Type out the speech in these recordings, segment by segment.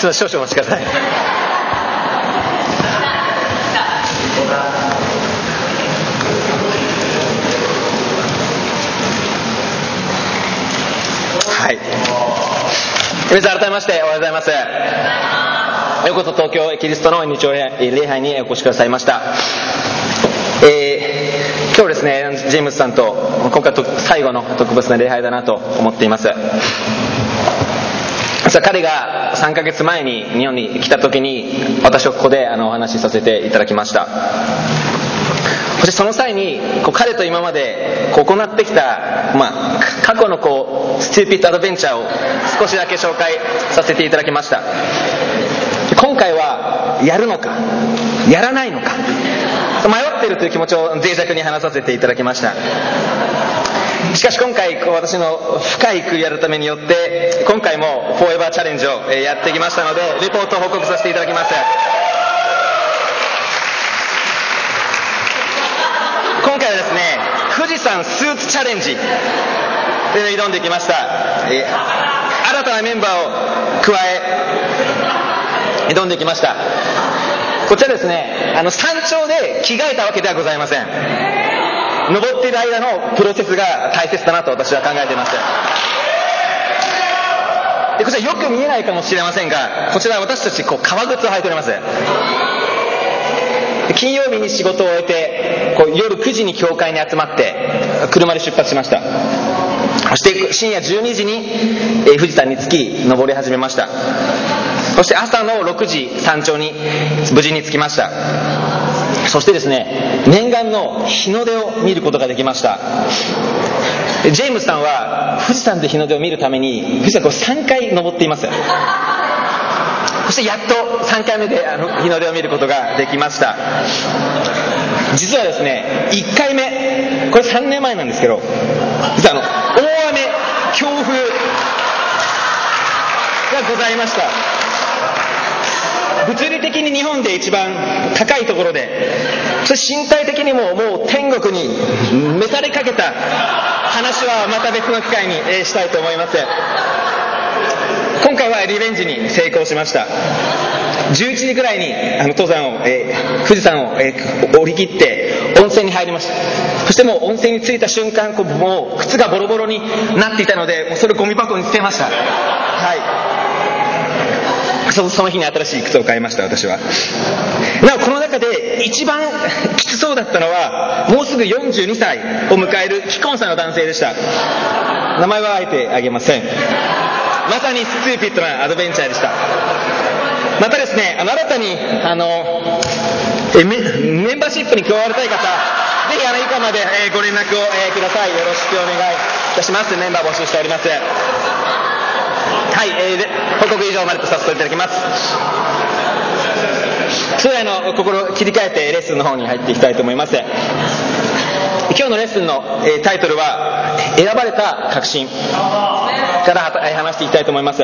少々お待ちください。はい、皆さん改めましておはようございます。ようこそ東京キリストの日曜礼拝にお越しくださいました。今日ですね、ジェームスさんと今回最後の特別な礼拝だなと思っています。彼が3ヶ月前に日本に来た時に私はここでお話しさせていただきました。そしてその際に彼と今まで行ってきた、過去のスチューピッドアドベンチャーを少しだけ紹介させていただきました。今回はやるのかやらないのか迷っているという気持ちを脆弱に話させていただきました。しかし今回私の深い悔い改めによって今回もフォーエバーチャレンジをやってきましたので、レポートを報告させていただきます。今回はですね、富士山スーツチャレンジで挑んできました。新たなメンバーを加え挑んできました。こちらですね、山頂で着替えたわけではございません。登っている間のプロセスが大切だなと私は考えています。でこちらよく見えないかもしれませんが、こちら私たち革靴を履いております。金曜日に仕事を終えて夜9時に教会に集まって車で出発しました。そして深夜12時に富士山に着き登り始めました。そして朝の6時山頂に無事に着きました。そしてですね、念願の日の出を見ることができました。ジェームスさんは富士山で日の出を見るために富士山3回登っています。そしてやっと3回目で日の出を見ることができました。実はですね、1回目これ3年前なんですけど、実は大雨強風がございました。物理的に日本で一番高いところで、そして身体的にももう天国に召されかけた話はまた別の機会にしたいと思います。今回はリベンジに成功しました。11時ぐらいに登山を、富士山を、降り切って温泉に入りました。そしてもう温泉に着いた瞬間、もう靴がボロボロになっていたので、もうそれをゴミ箱に捨てました。はい。その日に新しい靴を買いました。私はなおこの中で一番きつそうだったのはもうすぐ42歳を迎える既婚者の男性でした。名前はあえてあげません。まさにスチューピッドなアドベンチャーでした。またですね、新たにメンバーシップに加わりたい方、ぜひ以下までご連絡をください。よろしくお願いいたします。メンバー募集しております。はい、報告以上までとさせていただきます。それらの心を切り替えてレッスンの方に入っていきたいと思います。今日のレッスンのタイトルは選ばれた確信から話していきたいと思います。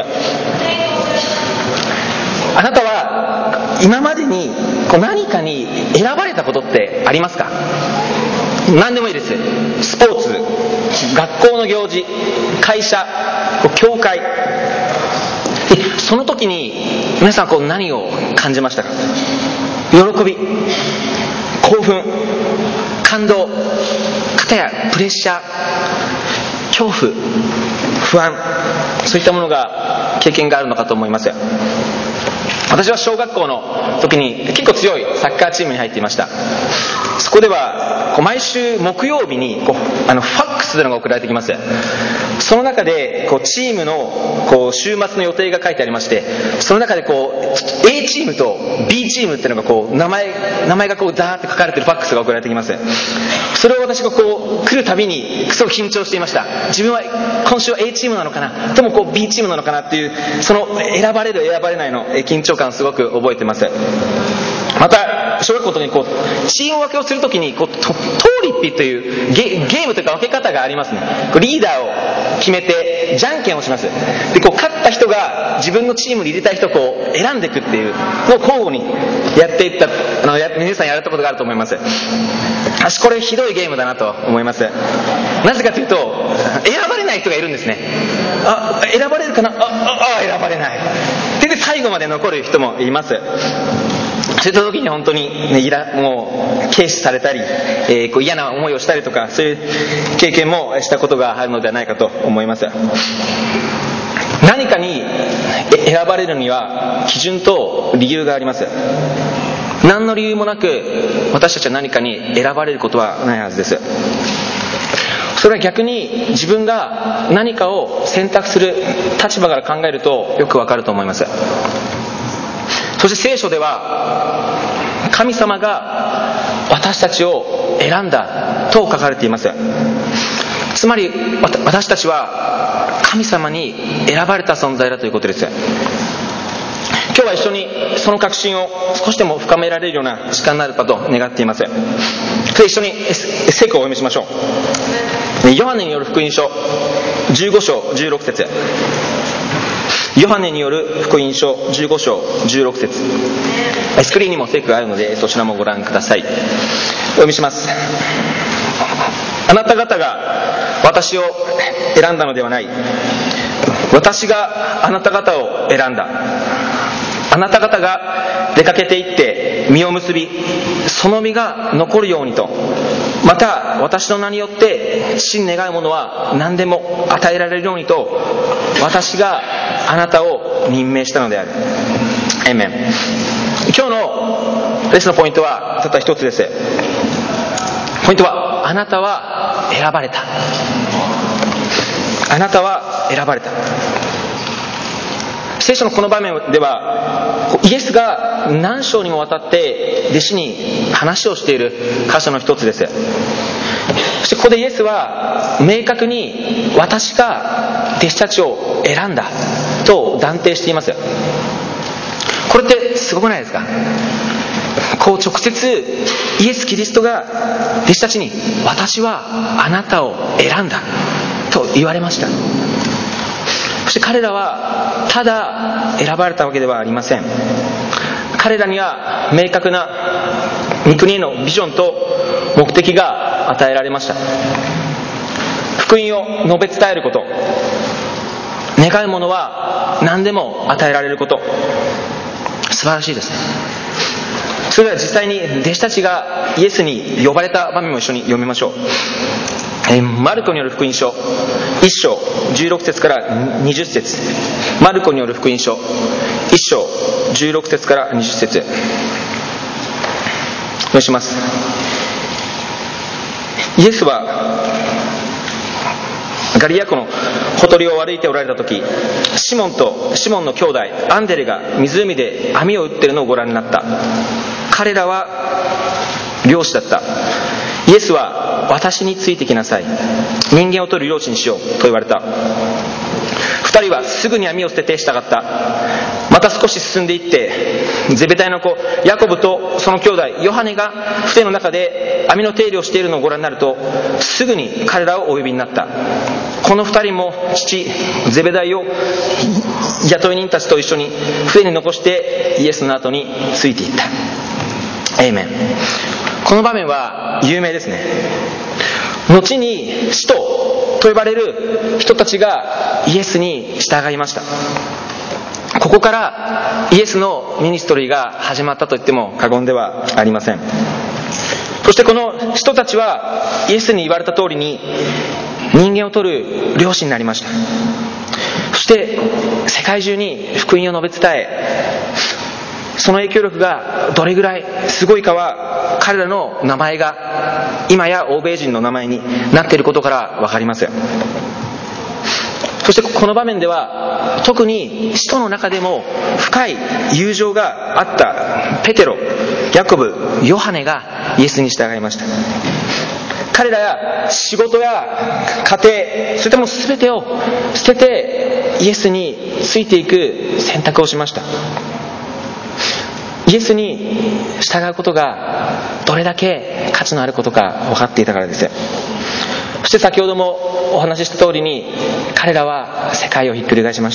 あなたは今までに何かに選ばれたことってありますか？何でもいいです。スポーツ、学校の行事、会社、教会。その時に皆さん何を感じましたか？喜び、興奮、感動、片やプレッシャー、恐怖、不安、そういったものが経験があるのかと思います。私は小学校の時に結構強いサッカーチームに入っていました。そこでは毎週木曜日にファックスというのが送られてきます。その中でチームの週末の予定が書いてありまして、その中でA チームと B チームっていうのが名前がザーって書かれているファックスが送られてきます。それを私が来るたびにすごく緊張していました。自分は今週は A チームなのかな、でもB チームなのかなっていう、その選ばれる選ばれないの緊張感をすごく覚えています。また小学校の時にチーム分けをするときにトーリッピというゲームというか分け方がありますね。リーダーを決めてじゃんけんをします。で勝った人が自分のチームに入れた人を選んでいくっていうのを交互にやっていった、皆さんやられたことがあると思います。私これひどいゲームだなと思います。なぜかというと選ばれない人がいるんですね。選ばれるかな、選ばれない。で最最後まで残る人もいます。そういった時に本当に、もう軽視されたり、嫌な思いをしたりとか、そういう経験もしたことがあるのではないかと思います。何かに選ばれるには基準と理由があります。何の理由もなく私たちは何かに選ばれることはないはずです。それは逆に自分が何かを選択する立場から考えるとよくわかると思います。そして聖書では神様が私たちを選んだと書かれています。つまり私たちは神様に選ばれた存在だということです。今日は一緒にその確信を少しでも深められるような時間になるかと願っています。一緒に聖句をお読みしましょう。ヨハネによる福音書15章16節。ヨハネによる福音書15章16節。スクリーンにも聖句があるのでそちらもご覧ください。お読みします。あなた方が私を選んだのではない。私があなた方を選んだ。あなた方が出かけて行って実を結び、その実が残るようにと、また私の名によって父に願うものは何でも与えられるようにと、私があなたを任命したのである。アーメン。今日のレッスンのポイントはたった一つです。ポイントは、あなたは選ばれた。あなたは選ばれた。聖書のこの場面ではイエスが何章にもわたって弟子に話をしている箇所の一つです。そしてここでイエスは明確に私が弟子たちを選んだと断定しています。これってすごくないですか？こう直接イエス・キリストが弟子たちに私はあなたを選んだと言われました。そして彼らはただ選ばれたわけではありません。彼らには明確な御国へのビジョンと目的が与えられました。福音を述べ伝えること、願うものは何でも与えられること、素晴らしいですね。それでは実際に弟子たちがイエスに呼ばれた場面も一緒に読みましょう。マルコによる福音書1章16節から20節。マルコによる福音書1章16節から20節。お願いします。イエスはガリア湖のほとりを歩いておられた時、シモンの兄弟アンデレが湖で網を打っているのをご覧になった。彼らは漁師だった。イエスは私についてきなさい、人間を取る漁師にしようと言われた。二人はすぐに網を捨てて従った。また少し進んでいってゼベダイの子ヤコブとその兄弟ヨハネが船の中で網の手入れをしているのをご覧になると、すぐに彼らをお呼びになった。この二人も父ゼベダイを雇い人たちと一緒に船に残してイエスの後についていった。アーメン。この場面は有名ですね。後に使徒と呼ばれる人たちがイエスに従いました。ここからイエスのミニストリーが始まったと言っても過言ではありません。そしてこの人たちはイエスに言われた通りに人間を取る漁師になりました。そして世界中に福音を述べ伝え、その影響力がどれぐらいすごいかは彼らの名前が今や欧米人の名前になっていることから分かります。そしてこの場面では特に使徒の中でも深い友情があったペテロ、ヤコブ、ヨハネがイエスに従いました。彼らや仕事や家庭、そういったもの全てを捨ててイエスについていく選択をしました。イエスに従うことがどれだけ価値のあることか分かっていたからです。そして先ほどもお話しした通りに彼らは世界をひっくり返しました。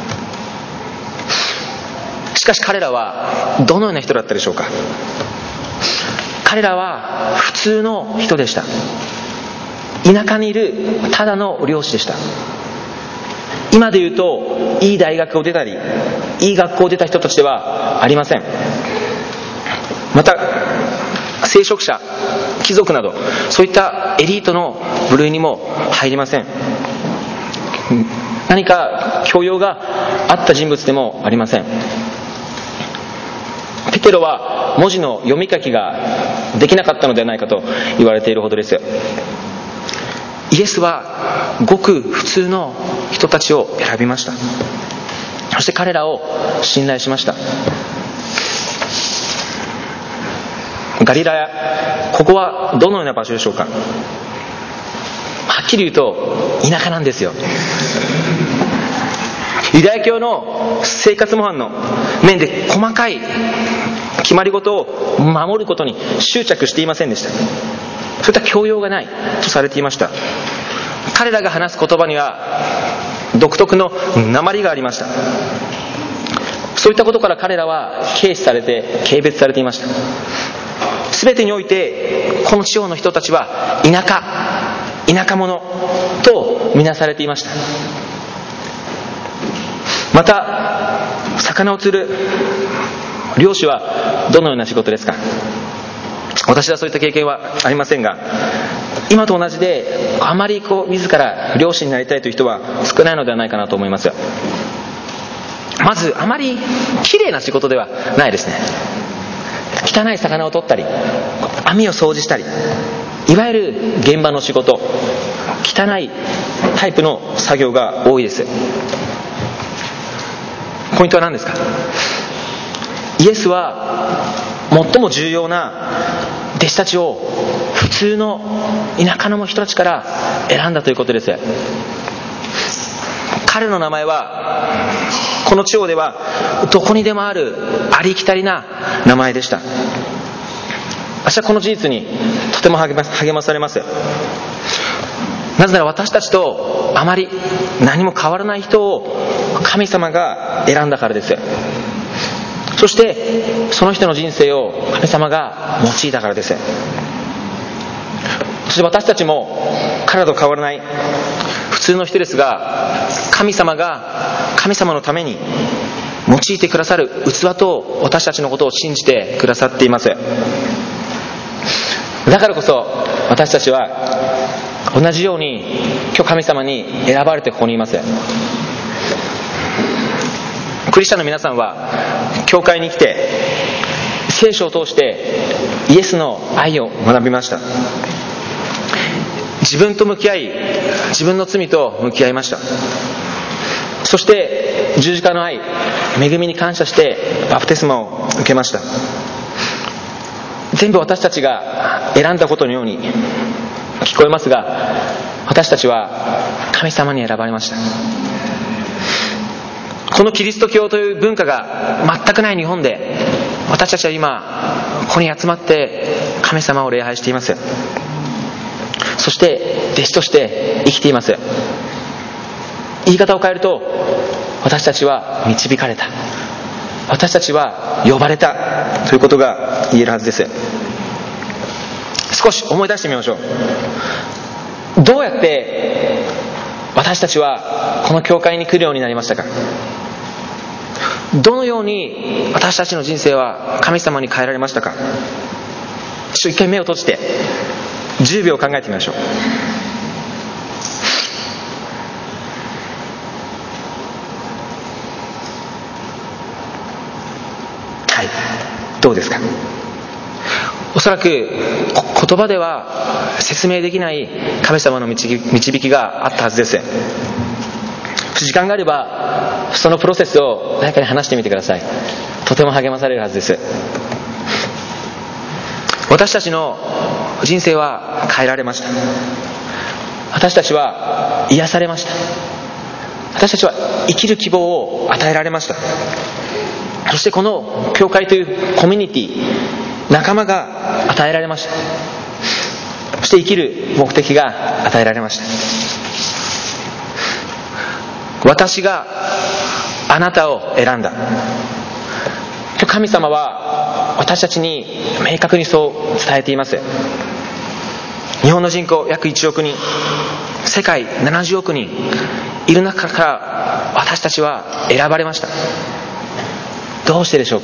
しかし彼らはどのような人だったでしょうか。彼らは普通の人でした。田舎にいるただの漁師でした。今で言うといい大学を出たりいい学校を出た人たちではありません。また聖職者、貴族などそういったエリートの部類にも入りません。何か教養があった人物でもありません。ペテロは文字の読み書きができなかったのではないかと言われているほどです。イエスはごく普通の人たちを選びました。そして彼らを信頼しました。ガリラヤ、ここはどのような場所でしょうか。はっきり言うと田舎なんですよ。ユダヤ教の生活模範の面で細かい決まり事を守ることに執着していませんでした。そういった教養がないとされていました。彼らが話す言葉には独特の訛りがありました。そういったことから彼らは軽視されて軽蔑されていました。全てにおいてこの地方の人たちは田舎者とみなされていました。また魚を釣る漁師はどのような仕事ですか。私はそういった経験はありませんが、今と同じであまり自ら漁師になりたいという人は少ないのではないかなと思います。まずあまり綺麗な仕事ではないですね。汚い魚を取ったり網を掃除したり、いわゆる現場の仕事、汚いタイプの作業が多いです。ポイントは何ですか。イエスは最も重要な弟子たちを普通の田舎の人たちから選んだということです。彼の名前はこの地方ではどこにでもあるありきたりな名前でした。私はこの事実にとても励まされます。なぜなら私たちとあまり何も変わらない人を神様が選んだからです。そしてその人の人生を神様が用いたからです。そして私たちも彼らと変わらない普通の人ですが、神様が神様のために用いてくださる器と私たちのことを信じてくださっています。だからこそ私たちは同じように今日神様に選ばれてここにいます。クリスチャンの皆さんは教会に来て聖書を通してイエスの愛を学びました。自分と向き合い、自分の罪と向き合いました。そして十字架の愛、恵みに感謝してバプテスマを受けました。全部私たちが選んだことのように聞こえますが、私たちは神様に選ばれました。このキリスト教という文化が全くない日本で、私たちは今ここに集まって神様を礼拝しています。そして弟子として生きています。言い方を変えると、私たちは導かれた、私たちは呼ばれたということが言えるはずです。少し思い出してみましょう。どうやって私たちはこの教会に来るようになりましたか。どのように私たちの人生は神様に変えられましたか。一回目を閉じて10秒考えてみましょう。はい、どうですか。おそらく言葉では説明できない神様の導きがあったはずです。時間があればそのプロセスを誰かに話してみてください。とても励まされるはずです。私たちの人生は変えられました。私たちは癒されました。私たちは生きる希望を与えられました。そしてこの教会というコミュニティ、仲間が与えられました。そして生きる目的が与えられました。私があなたを選んだ。神様は私たちに明確にそう伝えています。日本の人口約1億人、世界70億人いる中から私たちは選ばれました。 どうしてでしょうか？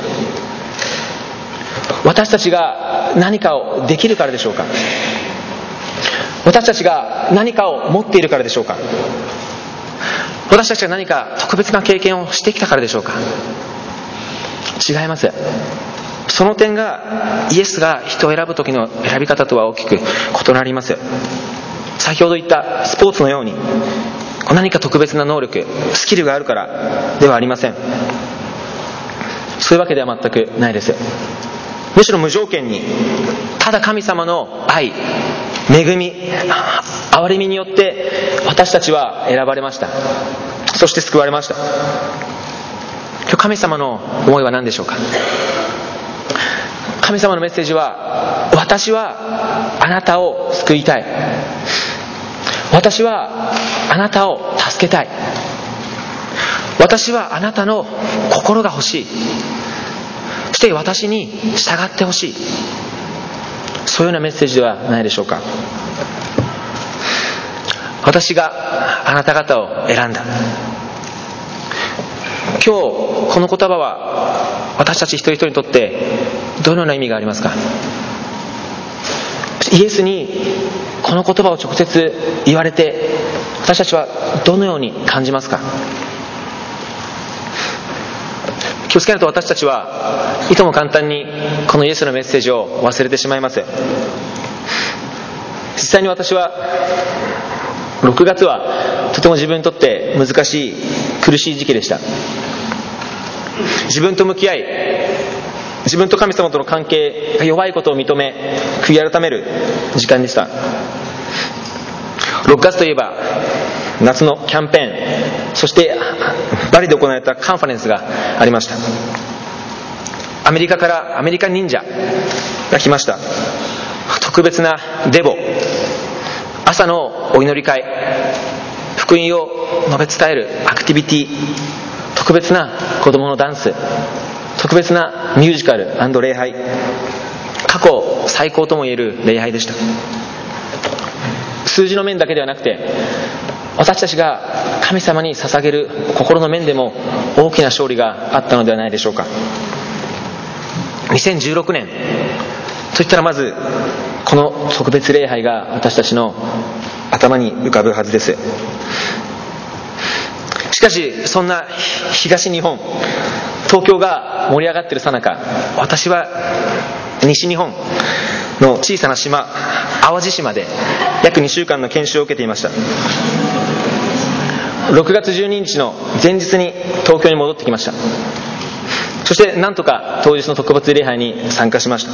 私たちが何かをできるからでしょうか？私たちが何かを持っているからでしょうか？私たちが何か特別な経験をしてきたからでしょうか？違います。その点がイエスが人を選ぶ時の選び方とは大きく異なります。先ほど言ったスポーツのように何か特別な能力、スキルがあるからではありません。そういうわけでは全くないです。むしろ無条件にただ神様の愛、恵み、憐れみによって私たちは選ばれました。そして救われました。今日神様の思いは何でしょうか？神様のメッセージは、私はあなたを救いたい、私はあなたを助けたい、私はあなたの心が欲しい、そして私に従ってほしい、そういうようなメッセージではないでしょうか。私があなた方を選んだ。今日この言葉は私たち一人一人にとってどのような意味がありますか？イエスにこの言葉を直接言われて私たちはどのように感じますか？気をつけないと私たちはいとも簡単にこのイエスのメッセージを忘れてしまいます。実際に私は6月はとても自分にとって難しい苦しい時期でした。自分と向き合い、自分と神様との関係が弱いことを認め悔い改める時間でした。6月といえば夏のキャンペーン、そしてバリで行われたカンファレンスがありました。アメリカからアメリカ忍者が来ました。特別なデボ、朝のお祈り会、福音を述べ伝えるアクティビティ、特別な子供のダンス、特別なミュージカル&礼拝、過去最高ともいえる礼拝でした。数字の面だけではなくて、私たちが神様に捧げる心の面でも大きな勝利があったのではないでしょうか。2016年といったらまずこの特別礼拝が私たちの頭に浮かぶはずです。しかしそんな東日本、東京が盛り上がっている最中、私は西日本の小さな島、淡路島で約2週間の研修を受けていました。6月12日の前日に東京に戻ってきました。そしてなんとか当日の特別礼拝に参加しました。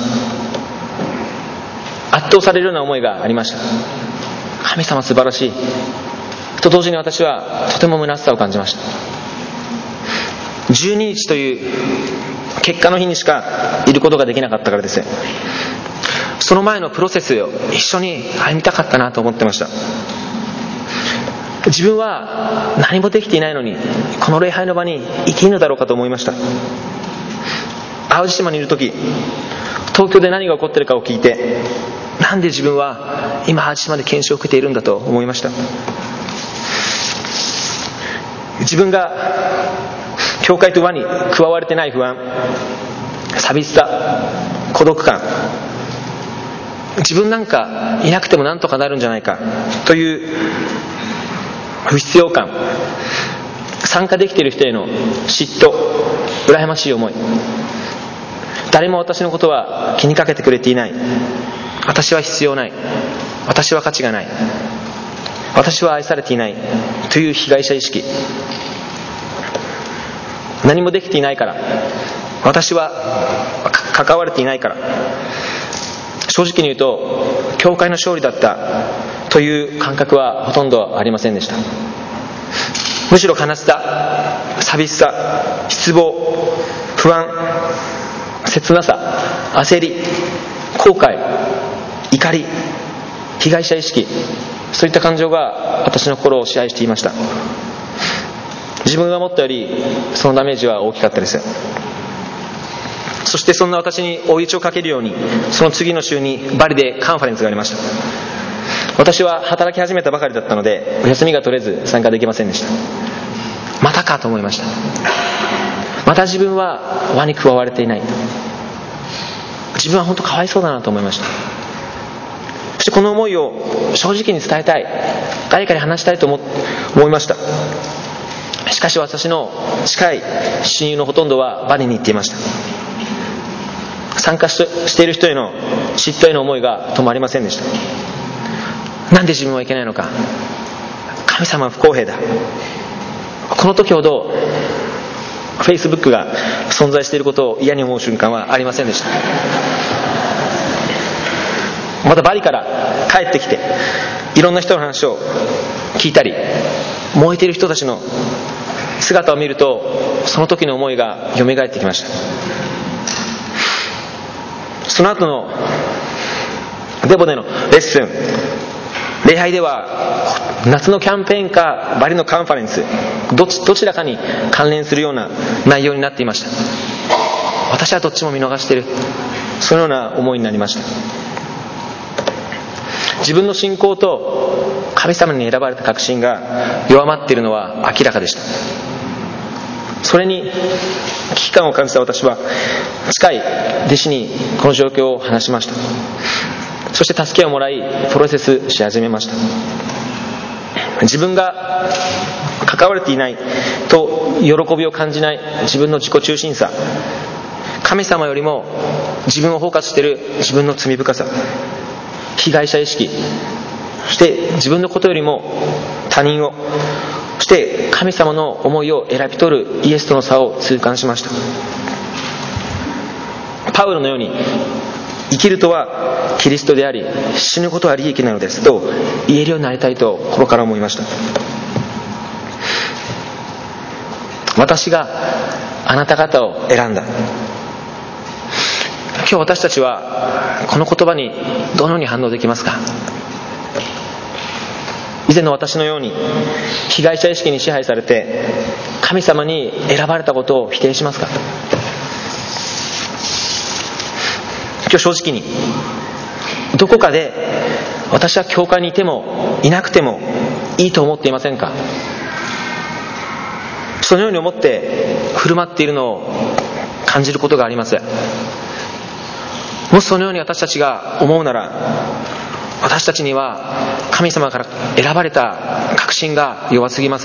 圧倒されるような思いがありました。神様素晴らしいと同時に私はとても虚しさを感じました。12日という結果の日にしかいることができなかったからです。その前のプロセスを一緒に歩みたかったなと思ってました。自分は何もできていないのにこの礼拝の場にいていいのだろうかと思いました。淡路島にいるとき、東京で何が起こっているかを聞いて、なんで自分は今淡路島で研修を受けているんだと思いました。自分が教会と輪に加われてない不安、寂しさ、孤独感、自分なんかいなくてもなんとかなるんじゃないかという不必要感、参加できている人への嫉妬、羨ましい思い、誰も私のことは気にかけてくれていない、私は必要ない、私は価値がない、私は愛されていないという被害者意識、何もできていないから、私は関われていないから、正直に言うと教会の勝利だったという感覚はほとんどありませんでした。むしろ悲しさ、寂しさ、失望、不安、切なさ、焦り、後悔、怒り、被害者意識、そういった感情が私の心を支配していました。自分が思ったよりそのダメージは大きかったです。そしてそんな私に追い打ちをかけるように、その次の週にバリでカンファレンスがありました。私は働き始めたばかりだったので休みが取れず参加できませんでした。またかと思いました。 また自分は輪に加われていない。自分は本当かわいそうだなと思いました。そしてこの思いを正直に伝えたい、誰かに話したいと思いました。しかし私の近い親友のほとんどはバリに行っていました。参加している人への嫉妬への思いが止まりませんでした。なんで自分はいけないのか、神様は不公平だ。この時ほど Facebook が存在していることを嫌に思う瞬間はありませんでした。またバリから帰ってきていろんな人の話を聞いたり、燃えている人たちの姿を見ると、その時の思いが蘇ってきました。その後のデボでのレッスン、礼拝では夏のキャンペーンかバリのカンファレンス、どちらかに関連するような内容になっていました。私はどっちも見逃している、そのような思いになりました。自分の信仰と神様に選ばれた確信が弱まっているのは明らかでした。それに危機感を感じた私は近い弟子にこの状況を話しました。そして助けをもらいプロセスし始めました。自分が関われていないと喜びを感じない自分の自己中心さ、神様よりも自分を包括している自分の罪深さ、被害者意識、そして自分のことよりも他人を、そして神様の思いを選び取るイエスとの差を痛感しました。パウロのように生きるとはキリストであり、死ぬことは利益なのですと言えるようになりたいと心から思いました。私があなた方を選んだ。今日私たちはこの言葉にどのように反応できますか？以前の私のように被害者意識に支配されて神様に選ばれたことを否定しますか？今日正直にどこかで私は教会にいてもいなくてもいいと思っていませんか？そのように思って振る舞っているのを感じることがあります。もしそのように私たちが思うなら、私たちには神様から選ばれた確信が弱すぎます。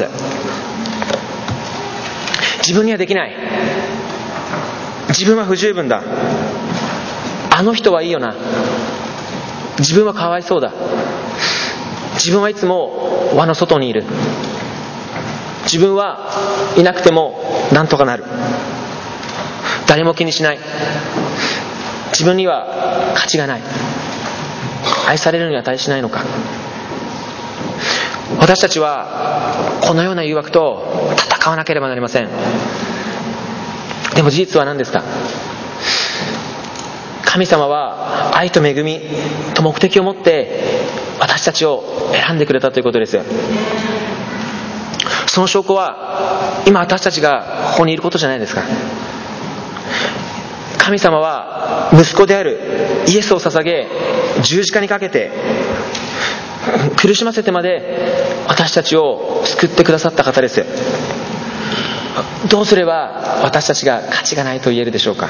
自分にはできない、自分は不十分だ、あの人はいいよな、自分はかわいそうだ、自分はいつも輪の外にいる、自分はいなくてもなんとかなる、誰も気にしない、自分には価値がない、愛されるには値しないのか。私たちはこのような誘惑と戦わなければなりません。でも事実は何ですか？神様は愛と恵みと目的を持って私たちを選んでくれたということです。その証拠は今私たちがここにいることじゃないですか。神様は息子であるイエスを捧げ、十字架にかけて苦しませてまで私たちを救ってくださった方です。どうすれば私たちが価値がないと言えるでしょうか？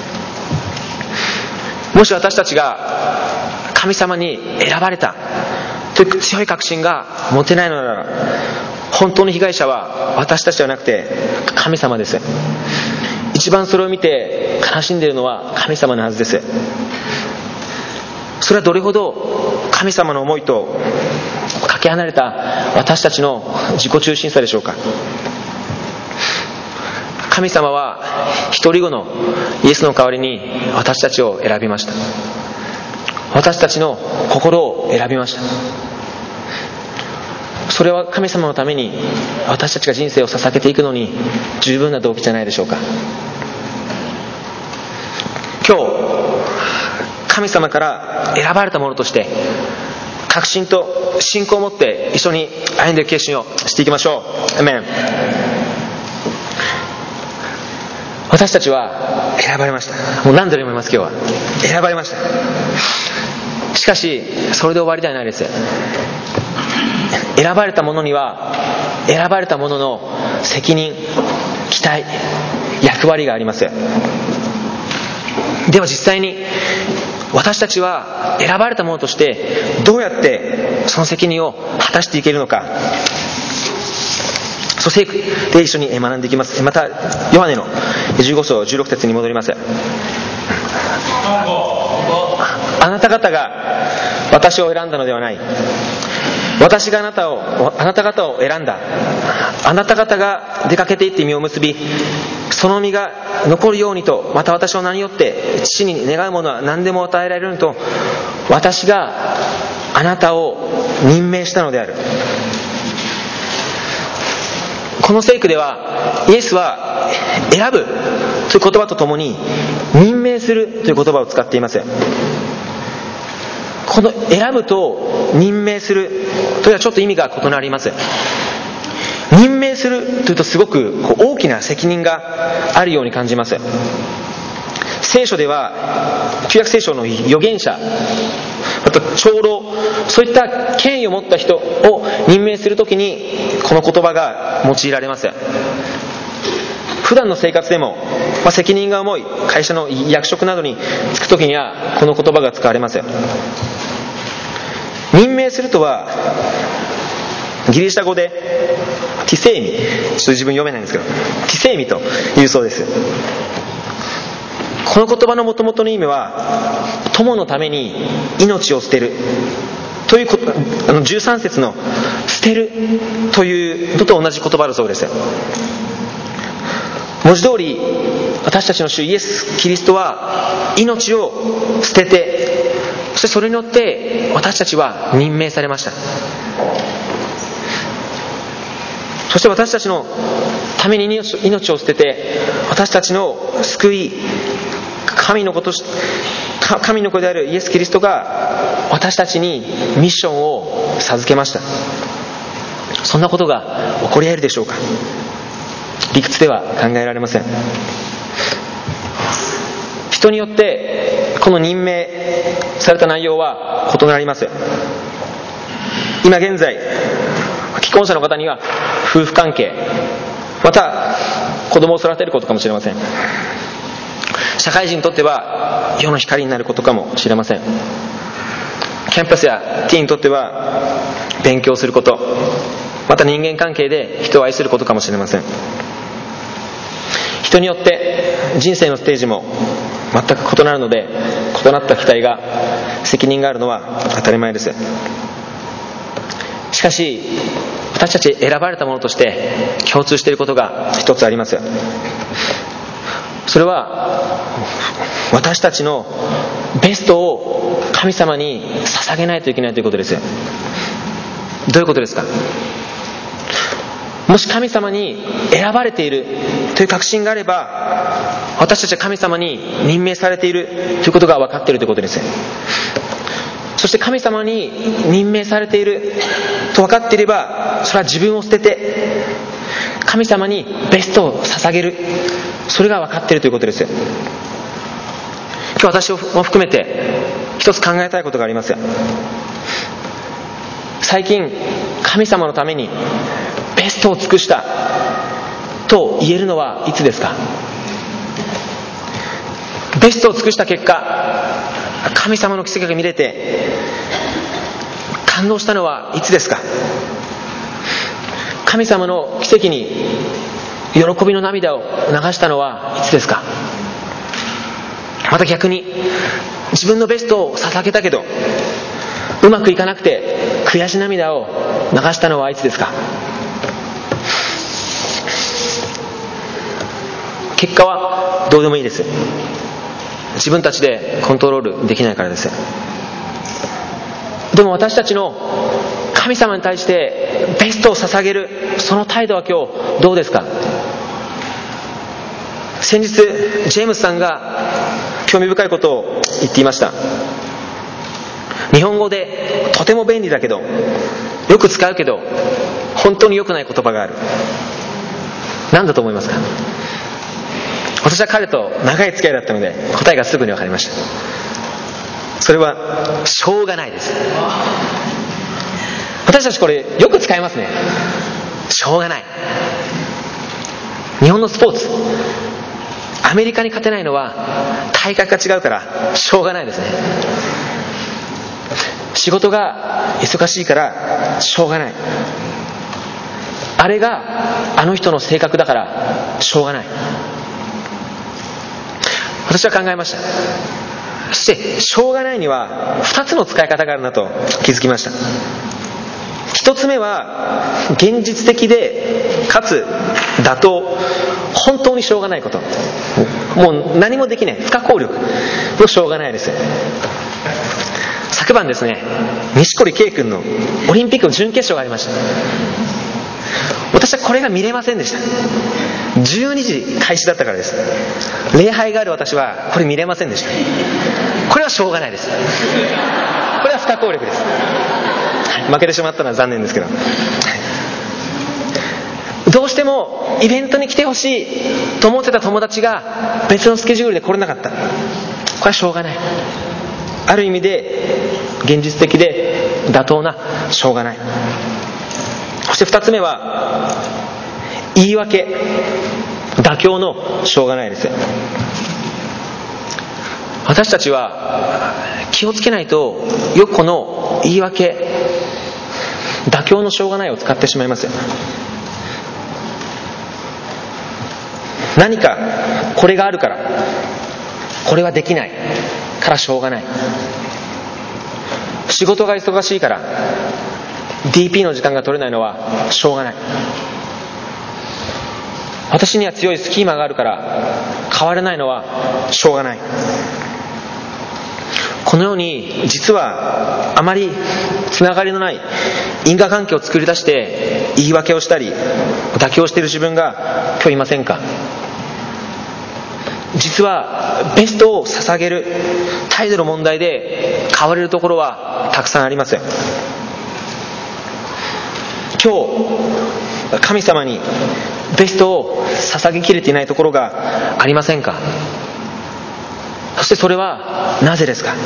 もし私たちが神様に選ばれたという強い確信が持てないのなら、本当の被害者は私たちではなくて神様です。一番それを見て悲しんでいるのは神様のはずです。それはどれほど神様の思いとかけ離れた私たちの自己中心さでしょうか。神様は一人子のイエスの代わりに私たちを選びました。私たちの心を選びました。それは神様のために私たちが人生を捧げていくのに十分な動機じゃないでしょうか。今日神様から選ばれたものとして確信と信仰を持って一緒に歩んでいく決心をしていきましょう。アメン。私たちは選ばれました。もう何度も言います。今日は選ばれました。しかしそれで終わりではないです。選ばれた者には選ばれた者の責任、期待、 役割があります。では実際に私たちは選ばれた者としてどうやってその責任を果たしていけるのか、そしてで一緒に学んでいきます。またヨハネの15章16節に戻ります。あなた方が私を選んだのではない、私があなた方を選んだ。あなた方が出かけていって実を結び、その実が残るようにと、また私の名によって父に願うものは何でも与えられるようにと、私があなたを任命したのである。この聖句ではイエスは選ぶという言葉とともに任命するという言葉を使っています。この選ぶと任命するというのはちょっと意味が異なります。任命するというとすごく大きな責任があるように感じます。聖書では旧約聖書の預言者、また長老、そういった権威を持った人を任命するときにこの言葉が用いられます。普段の生活でも、責任が重い会社の役職などに就くときにはこの言葉が使われます。任命するとはギリシャ語でティセイミ、ちょっと自分読めないんですけど、ティセイミというそうです。この言葉の元々の意味は友のために命を捨てるという13節の捨てるというのと同じ言葉だそうです。文字通り私たちの主イエス・キリストは命を捨てて、そしてそれによって私たちは任命されました。そして私たちのために命を捨てて、私たちの救い、神の子であるイエス・キリストが私たちにミッションを授けました。そんなことが起こり得るでしょうか。理屈では考えられません。人によってこの任命された内容は異なります。今現在既婚者の方には夫婦関係、また子供を育てることかもしれません。社会人にとっては世の光になることかもしれません。キャンパスやティーンにとっては勉強すること、また人間関係で人を愛することかもしれません。人によって人生のステージも全く異なるので、異なった期待が責任があるのは当たり前です。しかし私たち選ばれたものとして共通していることが一つあります。それは私たちのベストを神様に捧げないといけないということです。どういうことですか。もし神様に選ばれているという確信があれば、私たちは神様に任命されているということが分かっているということです。そして神様に任命されていると分かっていれば、それは自分を捨てて神様にベストを捧げる、それが分かっているということです。今日私も含めて一つ考えたいことがあります。最近神様のためにベストを尽くしたと言えるのはいつですか。ベストを尽くした結果、神様の奇跡が見れて感動したのはいつですか。神様の奇跡に喜びの涙を流したのはいつですか。また逆に自分のベストを捧げたけどうまくいかなくて悔し涙を流したのはいつですか。結果はどうでもいいです。自分たちでコントロールできないからです。でも私たちの神様に対してベストを捧げるその態度は今日どうですか。先日ジェームスさんが興味深いことを言っていました。日本語でとても便利だけどよく使うけど本当に良くない言葉がある。何だと思いますか。私は彼と長い付き合いだったので答えがすぐに分かりました。それはしょうがないです。私たちこれよく使いますね。しょうがない。日本のスポーツアメリカに勝てないのは体格が違うからしょうがないですね。仕事が忙しいからしょうがない。あれがあの人の性格だからしょうがない。私は考えました。そしてしょうがないには2つの使い方があるなと気づきました。1つ目は現実的でかつ妥当、本当にしょうがないこと、もう何もできない不可抗力のしょうがないです。昨晩ですね、錦織圭君のオリンピックの準決勝がありました。私はこれが見れませんでした。12時開始だったからです。礼拝がある私はこれ見れませんでした。これはしょうがないです。これは不可抗力です。負けてしまったのは残念ですけど、どうしてもイベントに来てほしいと思ってた友達が別のスケジュールで来れなかった。これはしょうがない。ある意味で現実的で妥当なしょうがない。そして2つ目は言い訳、妥協のしょうがないです。私たちは気をつけないとよくこの言い訳、妥協のしょうがないを使ってしまいます。何かこれがあるからこれはできないからしょうがない。仕事が忙しいから DP の時間が取れないのはしょうがない。私には強いスキーマがあるから変われないのはしょうがない。このように実はあまりつながりのない因果関係を作り出して言い訳をしたり妥協している自分が今日いませんか？実はベストを捧げる態度の問題で変われるところはたくさんあります。今日神様にベストを捧げきれていないところがありませんか？そしてそれはなぜですか？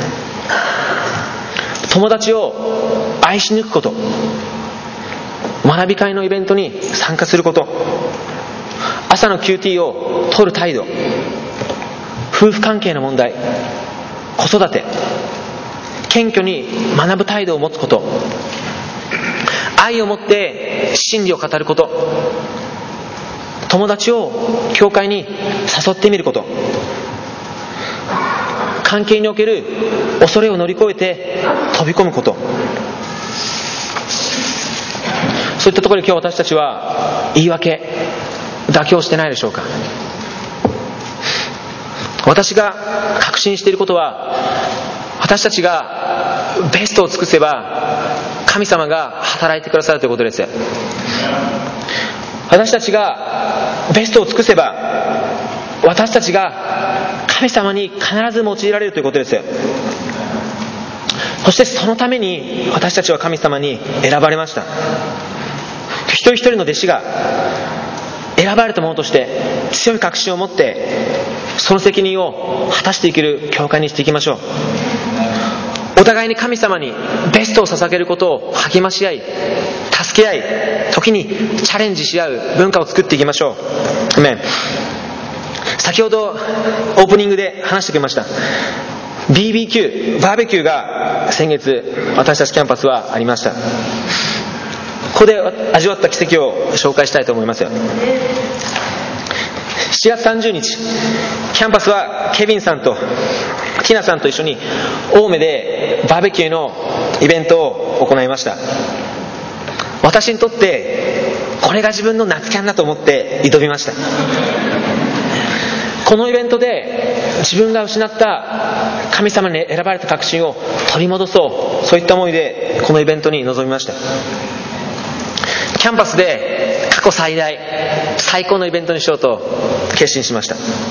友達を愛し抜くこと、学び会のイベントに参加すること、朝の QT を取る態度、夫婦関係の問題、子育て、謙虚に学ぶ態度を持つこと、愛を持って真理を語ること、友達を教会に誘ってみること、関係における恐れを乗り越えて飛び込むこと、そういったところで今日私たちは言い訳、妥協してないでしょうか？私が確信していることは、私たちがベストを尽くせば神様が働いてくださるということです。私たちがベストを尽くせば私たちが神様に必ず用いられるということです。そしてそのために私たちは神様に選ばれました。一人一人の弟子が選ばれたものとして強い確信を持ってその責任を果たしていける教会にしていきましょう。お互いに神様にベストを捧げることを励まし合い、助け合い、時にチャレンジし合う文化を作っていきましょう。アメン。先ほどオープニングで話してくれました BBQ バーベキューが先月私たちキャンパスはありました。ここで味わった奇跡を紹介したいと思いますよ。7月30日キャンパスはケビンさんとティナさんと一緒に青梅でバーベキューのイベントを行いました。私にとってこれが自分の夏キャンだと思って挑みました。このイベントで自分が失った神様に選ばれた確信を取り戻そう、そういった思いでこのイベントに臨みました。キャンパスで過去最高のイベントにしようと決心しました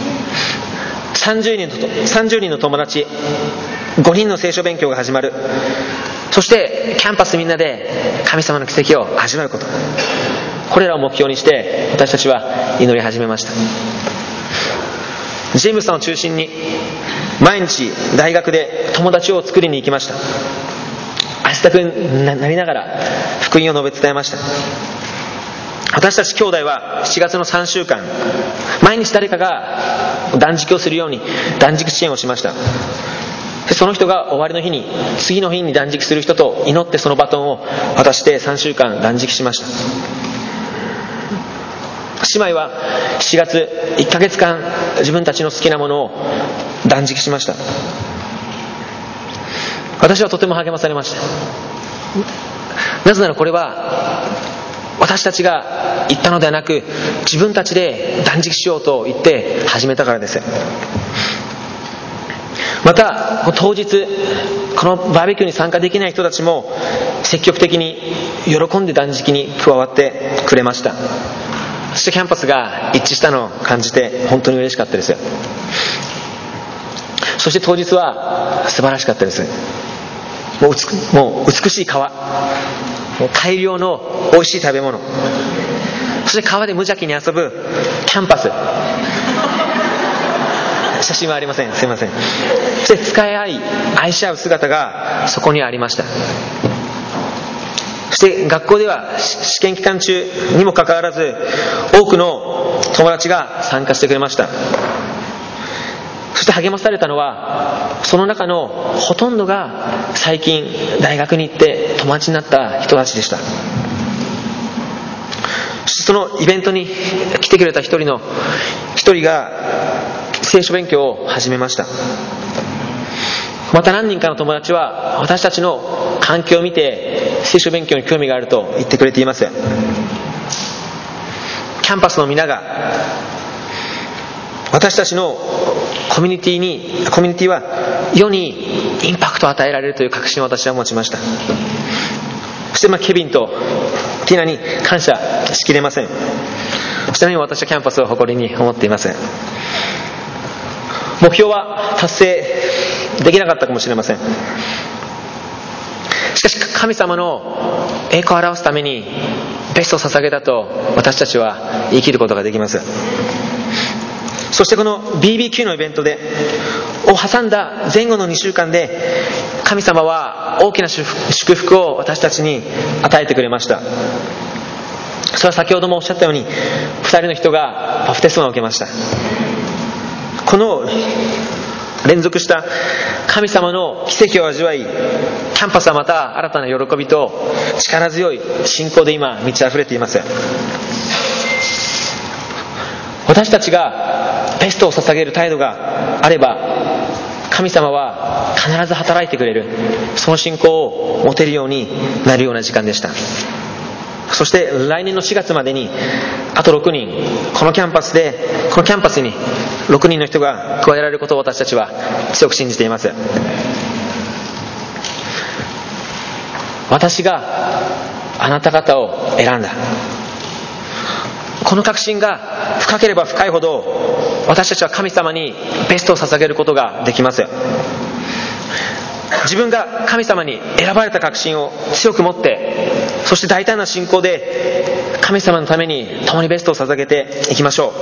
。30人の友達、5人の聖書勉強が始まる。そしてキャンパスみんなで神様の奇跡を味わうこと、これらを目標にして私たちは祈り始めました。ジェームスさんを中心に毎日大学で友達を作りに行きました。アシタ君になりながら福音を述べ伝えました。 私たち兄弟は7月の3週間、毎日誰かが断食をするように断食支援をしました。でその人が終わりの日に、次の日に断食する人と祈って、そのバトンを渡して3週間断食しました。姉妹は7月1ヶ月間、自分たちの好きなものを断食しました。私はとても励まされました。なぜならこれは私たちが言ったのではなく、自分たちで断食しようと言って始めたからです。また当日、このバーベキューに参加できない人たちも積極的に喜んで断食に加わってくれました。そしてキャンパスが一致したのを感じて本当に嬉しかったです。そして当日は素晴らしかったです。もう美しい川、もう大量の美味しい食べ物、そして川で無邪気に遊ぶキャンパス。写真はありません、すいません。そして使い合い愛し合う姿がそこにありました。そして学校では試験期間中にもかかわらず、多くの友達が参加してくれました。そして励まされたのは、その中のほとんどが最近大学に行って友達になった人たちでした。そのイベントに来てくれた一人が聖書勉強を始めました。また何人かの友達は私たちの環境を見て聖書勉強に興味があると言ってくれています。キャンパスの皆が私たちのコミュニティは世にインパクトを与えられるという確信を私は持ちました。そしてケビンとティナに感謝しきれません。ちなみに私はキャンパスを誇りに思っています。目標は達成できなかったかもしれません。しかし神様の栄光を表すためにベストを捧げたと私たちは生きることができます。そしてこの BBQ のイベントを挟んだ前後の2週間で、神様は大きな祝福を私たちに与えてくれました。それは先ほどもおっしゃったように、2人の人がバプテスマを受けました。この連続した神様の奇跡を味わい、キャンパスはまた新たな喜びと力強い信仰で今満ち溢れています。私たちがベストを捧げる態度があれば、神様は必ず働いてくれる、その信仰を持てるようになるような時間でした。そして来年の4月までにあと6人、このキャンパスに6人の人が加えられることを私たちは強く信じています。私があなた方を選んだ、この確信が深ければ深いほど、私たちは神様にベストを捧げることができます。自分が神様に選ばれた確信を強く持って、そして大胆な信仰で神様のために共にベストを捧げていきましょう。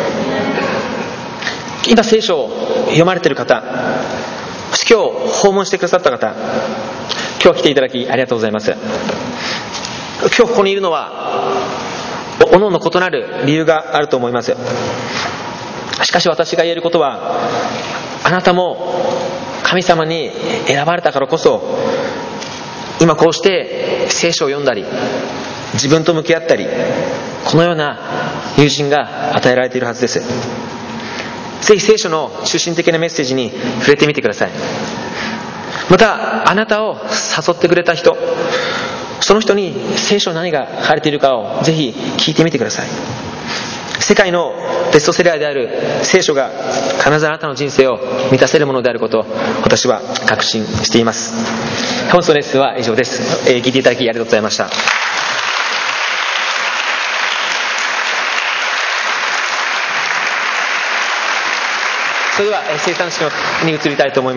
今聖書を読まれている方、今日訪問してくださった方、今日来ていただきありがとうございます。今日ここにいるのは各々異なる理由があると思います。しかし私が言えることは、あなたも神様に選ばれたからこそ、今こうして聖書を読んだり自分と向き合ったり、このような友人が与えられているはずです。ぜひ聖書の中心的なメッセージに触れてみてください。またあなたを誘ってくれた人、その人に聖書何が書かれているかをぜひ聞いてみてください。世界のベストセラーである聖書が必ずあなたの人生を満たせるものであることを私は確信しています。本日のレッスンは以上です。聞いていただきありがとうございました。それでは生産式に移りたいと思います。